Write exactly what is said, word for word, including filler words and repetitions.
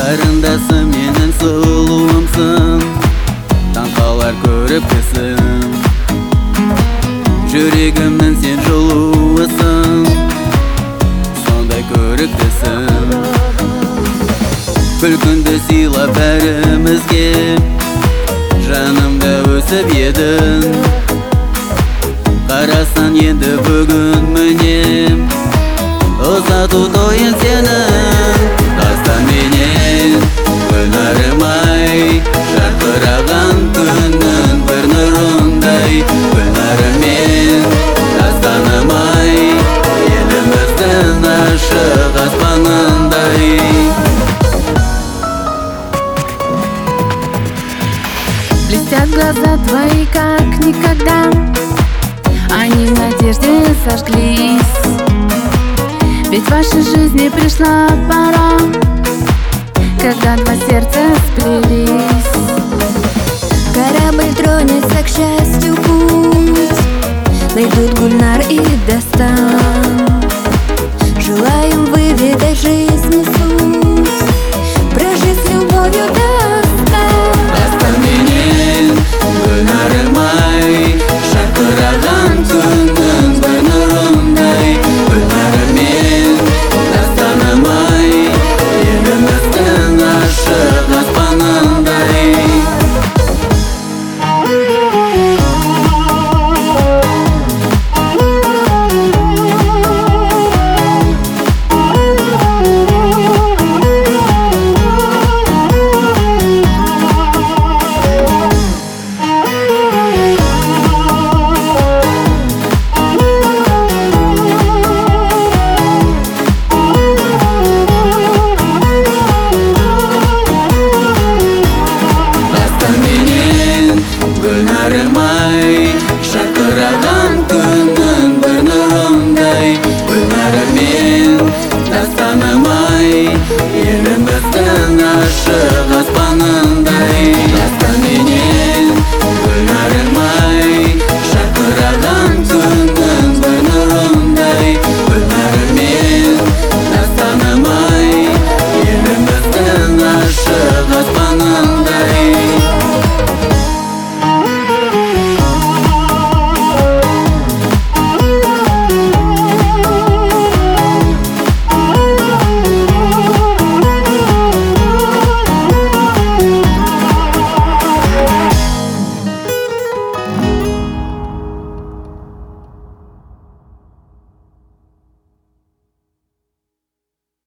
Қарындасым менің сұлуымсың, таңқалар көріп кісім. Жүрегімнің сен жылуысың, сондай көріктісің. Күлкінді сыйла бәрімізге, жанымда өсіп едің. Қарасан енді бүгін міне, ұзату тойын сенің. Тастан менен өнерім-ай, жарқыраған күннің бір нұрындай. Өнерімен тастаным-ай, еліміздің ашық аспанындай. Блестят глаза твои, как никогда, они в надежде сожглись. Ведь в вашей жизни пришла пора, когда два сердца сплелись. Корабль тронется к счастью путь, найдут Гульнар и Дастан. Желаем